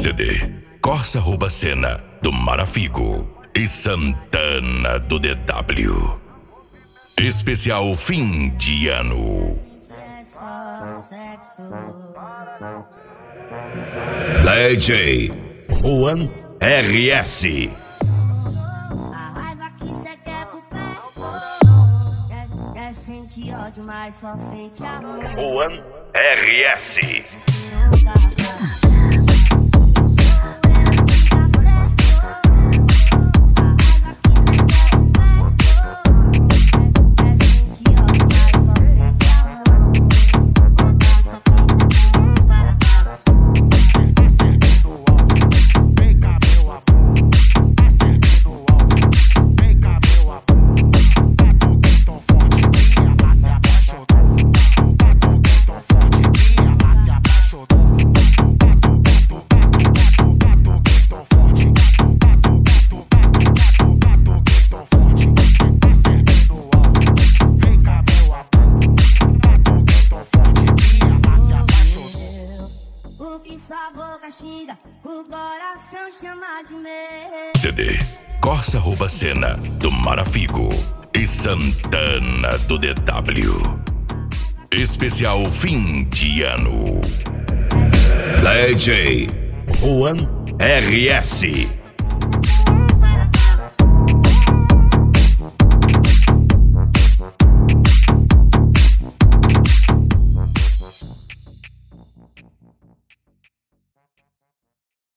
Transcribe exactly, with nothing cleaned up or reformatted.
C D Corsa Rubacena do Marafigo e Santana do D W. Especial fim de ano. D J Juan R S. A raiva que cê quer pro pé. Quer sentir ódio, mas só sente amor. Juan R S. O que sua boca xinga, o coração chama de meu. C D Corsa Rubacena do Marafigo e Santana do D W. Especial fim de ano. D J Juan R S.